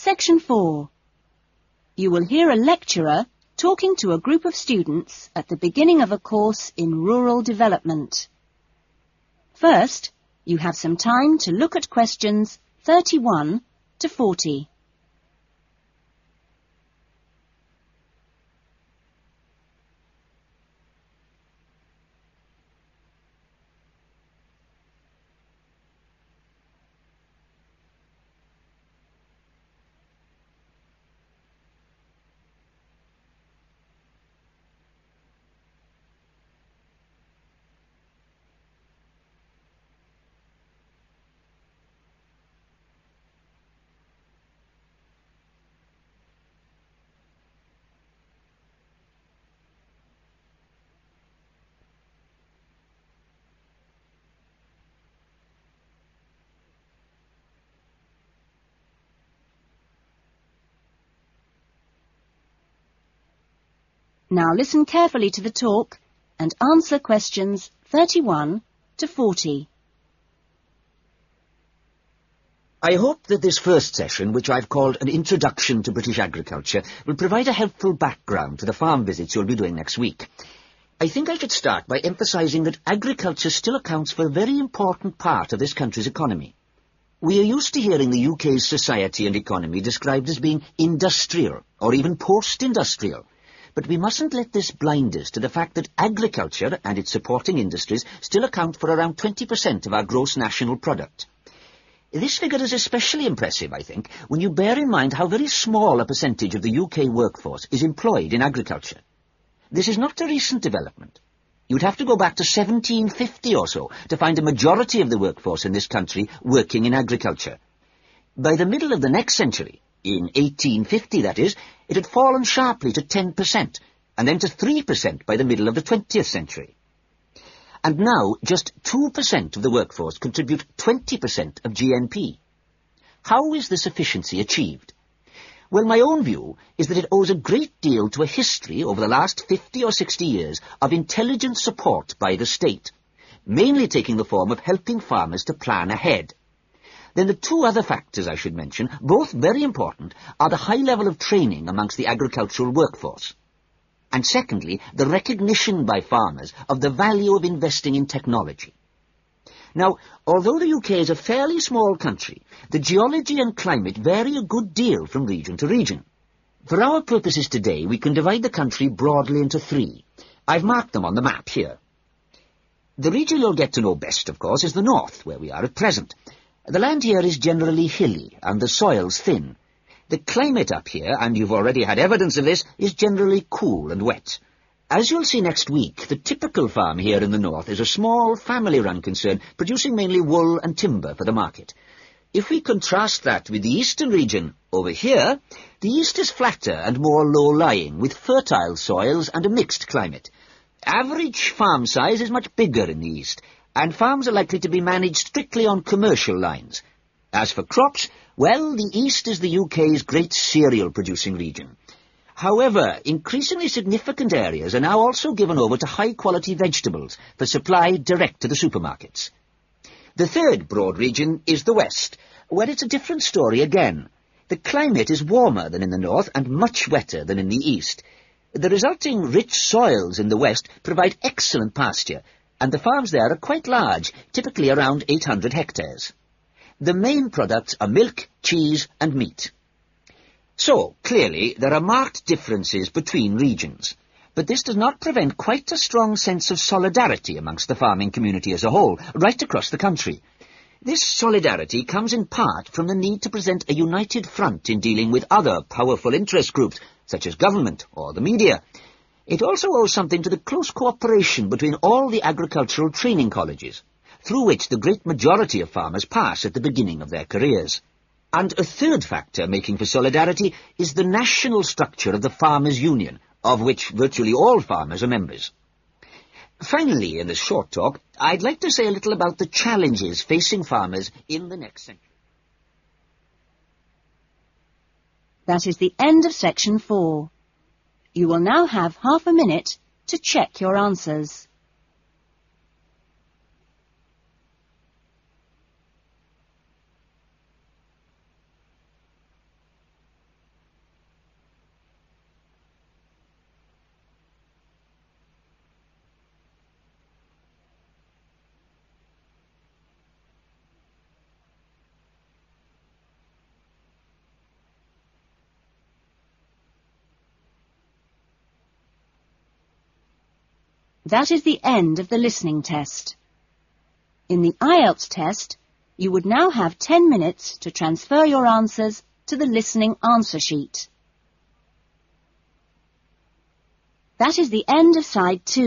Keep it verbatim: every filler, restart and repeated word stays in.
Section four. You will hear a lecturer talking to a group of students at the beginning of a course in rural development. First, you have some time to look at questions thirty-one to forty. Now listen carefully to the talk and answer questions thirty-one to forty. I hope that this first session, which I've called an Introduction to British Agriculture, will provide a helpful background to the farm visits you'll be doing next week. I think I should start by emphasising that agriculture still accounts for a very important part of this country's economy. We are used to hearing the U K's society and economy described as being industrial or even post-industrial. But we mustn't let this blind us to the fact that agriculture and its supporting industries still account for around twenty percent of our gross national product. This figure is especially impressive, I think, when you bear in mind how very small a percentage of the U K workforce is employed in agriculture. This is not a recent development. You'd have to go back to seventeen fifty or so to find a majority of the workforce in this country working in agriculture. By the middle of the next century, in eighteen fifty that is, it had fallen sharply to ten percent, and then to three percent by the middle of the twentieth century. And now, just two percent of the workforce contribute twenty percent of G N P. How is this efficiency achieved? Well, my own view is that it owes a great deal to a history over the last fifty or sixty years of intelligent support by the state, mainly taking the form of helping farmers to plan ahead. Then the two other factors I should mention, both very important, are the high level of training amongst the agricultural workforce. And secondly, the recognition by farmers of the value of investing in technology. Now, although the U K is a fairly small country, the geology and climate vary a good deal from region to region. For our purposes today, we can divide the country broadly into three. I've marked them on the map here. The region you'll get to know best, of course, is the north, where we are at present. The land here is generally hilly, and the soils thin. The climate up here, and you've already had evidence of this, is generally cool and wet. As you'll see next week, the typical farm here in the north is a small, family-run concern, producing mainly wool and timber for the market. If we contrast that with the eastern region, over here, the east is flatter and more low-lying, with fertile soils and a mixed climate. Average farm size is much bigger in the east, and farms are likely to be managed strictly on commercial lines. As for crops, well, the east is the U K's great cereal-producing region. However, increasingly significant areas are now also given over to high-quality vegetables for supply direct to the supermarkets. The third broad region is the west, where it's a different story again. The climate is warmer than in the north and much wetter than in the east. The resulting rich soils in the west provide excellent pasture, and the farms there are quite large, typically around eight hundred hectares. The main products are milk, cheese and meat. So, clearly, there are marked differences between regions, but this does not prevent quite a strong sense of solidarity amongst the farming community as a whole, right across the country. This solidarity comes in part from the need to present a united front in dealing with other powerful interest groups, such as government or the media. It also owes something to the close cooperation between all the agricultural training colleges, through which the great majority of farmers pass at the beginning of their careers. And a third factor making for solidarity is the national structure of the Farmers' Union, of which virtually all farmers are members. Finally, in this short talk, I'd like to say a little about the challenges facing farmers in the next century. That is the end of section four. You will now have half a minute to check your answers. That is the end of the listening test. In the I E L T S test, you would now have ten minutes to transfer your answers to the listening answer sheet. That is the end of side two.